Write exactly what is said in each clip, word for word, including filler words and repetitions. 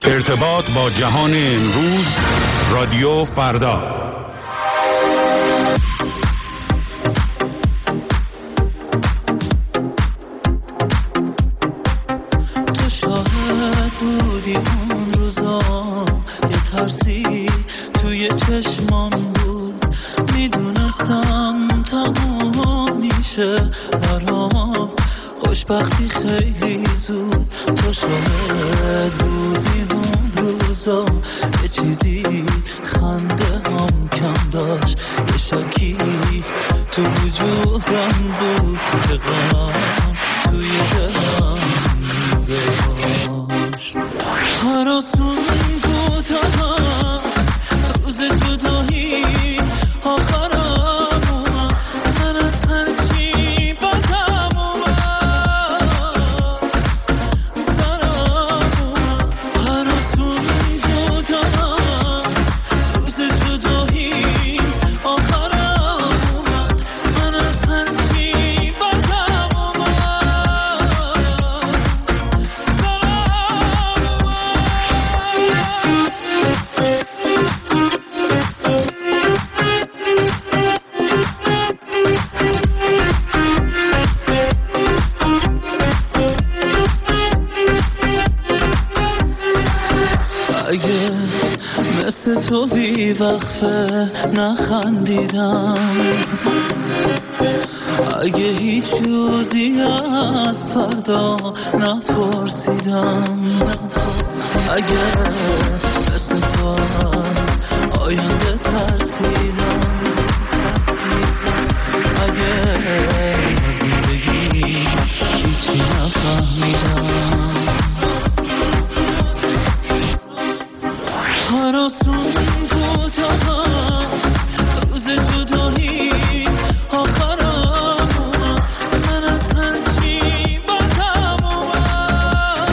ارتباط با جهان امروز، رادیو فردا. تو شاهد بودی اون روزا، یه ترسی توی چشمام بود، میدونستم تموم میشه برام خوشبختی خیلی زود. تو شاهد بودی اون روزا، یه چیزی خنده هم کم داشت، یه شکی تو وجودم بود که غم توی دلم میذاشت. هر آسون کوتاه هست، روز جدایی آخرم اومد، من از هر چی بدم اومد سرم اومد. هر آسون کوتاه هست، روز جدایی آخرم اومد، من از هر چی بدم اومد اگه مثل تو بی وقفه نخندیدم، اگه هیچ روزی از فردا نپرسیدم، اگه مثل تو از آینده ترسیدم، اگه از زندگی هیچی نفهمیدم. هر آسون کوتاه هست، روز جدایی آخرم اومد، من از هر چی بدم اومد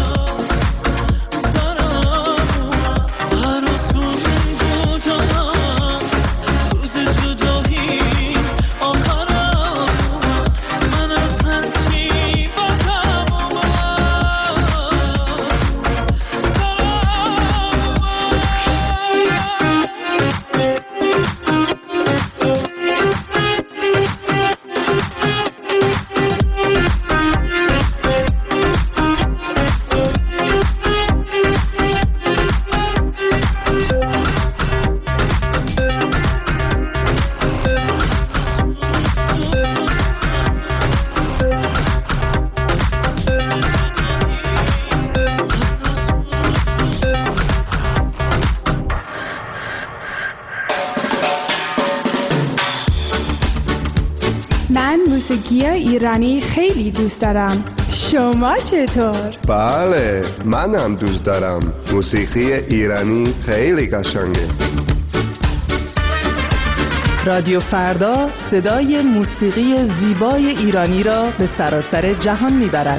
سرم اومد. هر آسون کوتاه هست، روز جدایی آخرم اومد، من از هر چی بدم اومد من موسیقی ایرانی خیلی دوست دارم. شما چطور؟ بله، منم دوست دارم. موسیقی ایرانی خیلی قشنگه. رادیو فردا صدای موسیقی زیبای ایرانی را به سراسر جهان میبرد.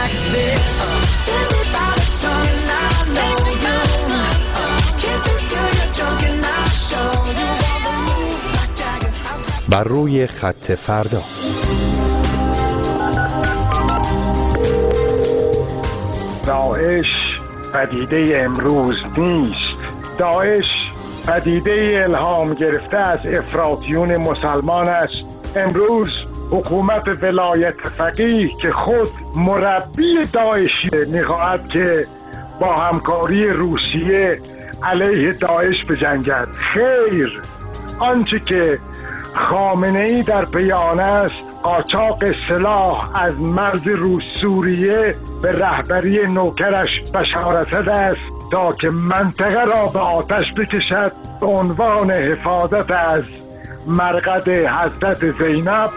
like this. Tell me about a time I know you. Kiss me till you're drunk and I'll show you all the moves like Jagger. بر روی خط فردا. داعش پدیده امروز نیست. داعش پدیده الهام گرفته از افراطیون مسلمان است. امروز حکومت ولایت فقیه که خود مربی داعشی می‌خواهد که با همکاری روسیه علیه داعش بجنگد. خیر، آنچه که خامنه‌ای در بیان است قاچاق سلاح از مرز روس سوریه به رهبری نوکرش بشار اسد است تا که منطقه را به آتش بکشد به عنوان حفاظت از مرقد حضرت زینب.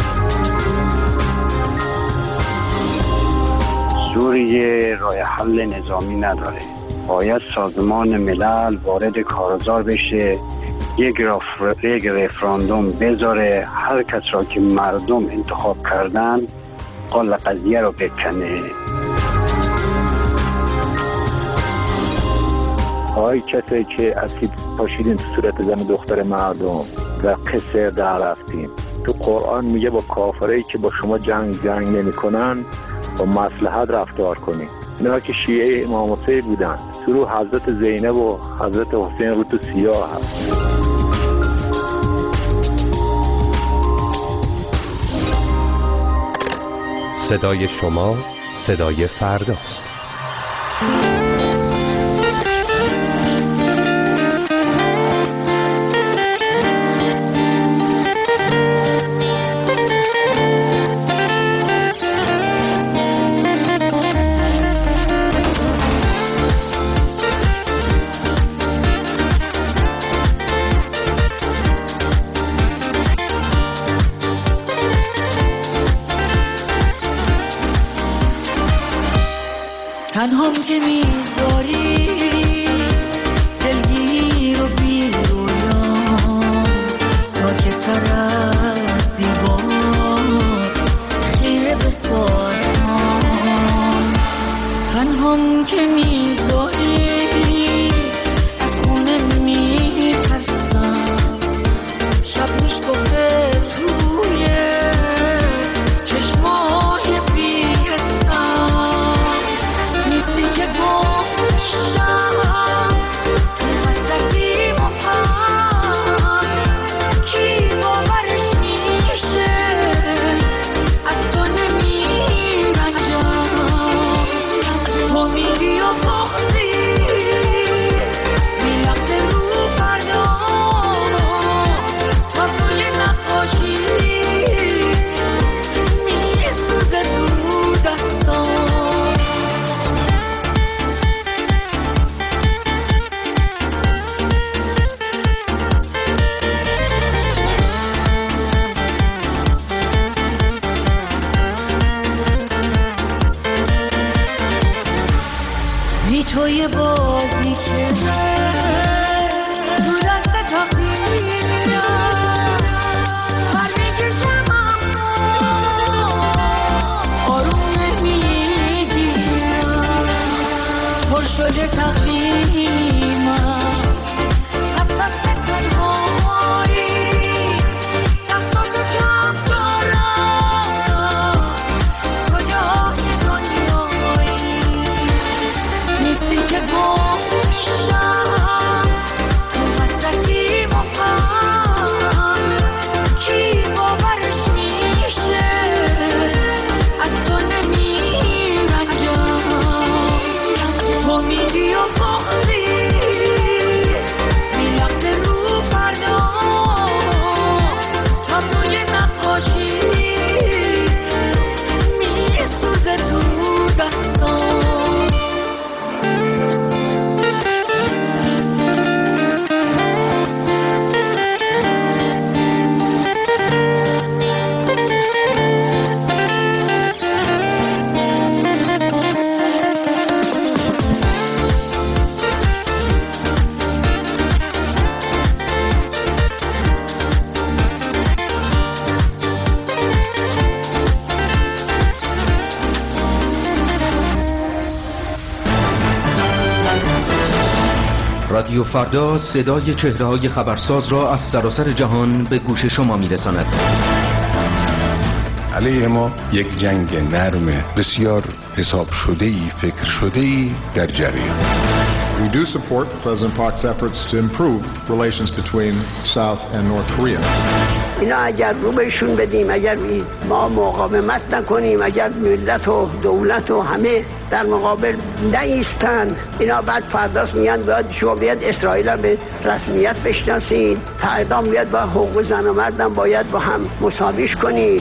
سوریه راه حل نظامی نداره. باید سازمان ملل وارد کارزار بشه، یک رف... یک رفراندوم بذاره، هر کس را که مردم انتخاب کردن قال قضیه رو بکنه. آی کسی که اسید پاشیدین تو صورت زن دختر مردم و قصر در رفتیم. تو قرآن میگه با کافرایی که با شما جنگ جنگ نمی کنن با مصلحت رفتار کنین. اینا که شیعه امام حسین بودن، تو رو حضرت زینب و حضرت حسین رو تو سیاه هست. صدای شما صدای فرداست. تنهام که میذاری دلگیر و بی رویا تا که سر از دیوار خیره به سازمان. تنهام که میذاری از خونه میترسم، شب میشکفه توی چشمای بی‌حسم. نیستی که گم میشم تو حسرتی مهم، کی باورش میشه از تو نمیرنجم. تو میگی و بختی میلخته رو فردا تا توی نقاشی میسوزه تو دستان. بی توی بازیچه تو دست تقدیرم بر میکشم اما آروم نمیگیرم. پر شده تقدیمم نفس تنهایی، دستاتو کم دارم کجای دنیایی. نیستی که با رادیو فردا صدای چهره‌های خبرساز را از سراسر جهان به گوش شما می‌رساند. علیه ما یک جنگ نرم بسیار حساب شده‌ای، فکر شده‌ای در جریان. We do support President Park's efforts to improve relations between South and North Korea. اینا اگر رو بهشون بدیم، اگر ما مقاومت نکنیم، اگر ملت و دولت و همه در مقابل نایستن، اینا بعد فرداست میان باید شما بیاد اسرائیل هم به رسمیت بشناسید، اعدام بیاد با حقوق زن و مردم باید با هم مساویش کنید.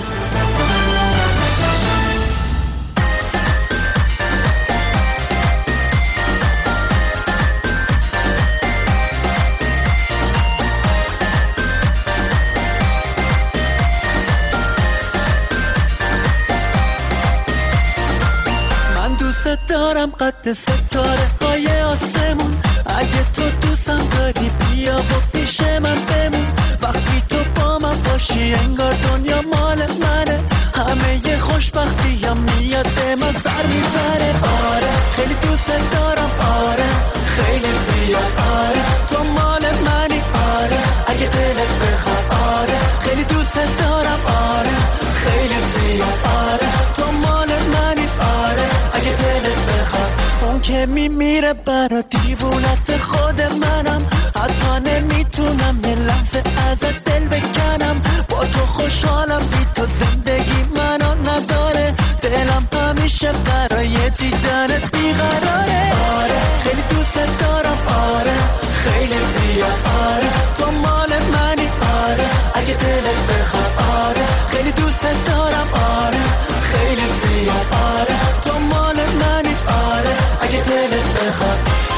دارم قد ستاره های آسمون، اگه تو دوستم داری بیا و پیش من بمون. وقتی تو با من باشی انگار دنیا مال منه، همه ی خوشبختی هم میاد به من سر میبره. آره خیلی دوست دارم، آره خیلی زیاد، آره تو مال منی، آره اگه دلت بخواد، آره خیلی دوست دارم، آره خیلی زیاد، آره تو مال منی، آره اگه دلت اون که میمیره برا دیوونت خود منم، حتی نمیتونم یه لحظه ازت دل بکنم. با تو خوشحالم، بی تو زندگی منو نداره، دلم همیشه برای دیدنت بیقراره. آره خیلی دوست دارم، آره خیلی زیاد، آره تو مال منی، آره اگه دلت بخواد، آره خیلی دوست دارم، آره خیلی زیاد، آره تو مال منی، آره اگه دلت بخواد.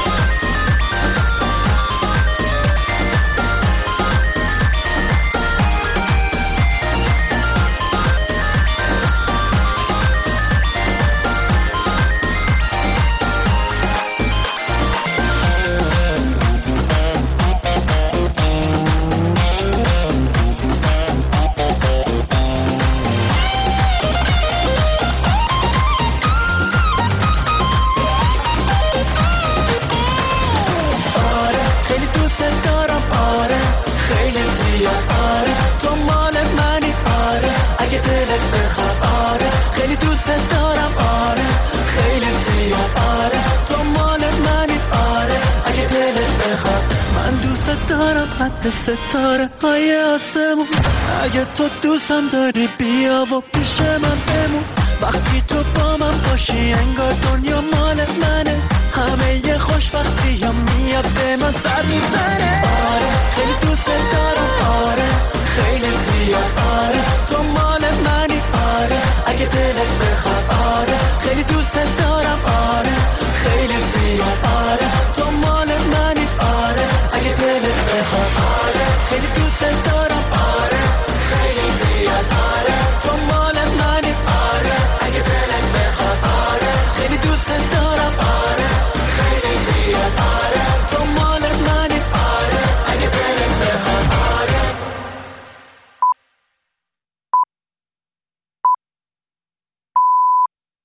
ستاره های آسمون، اگه تو دوستم داری بیا و پیش من بمون. وقتی تو با من باشی انگار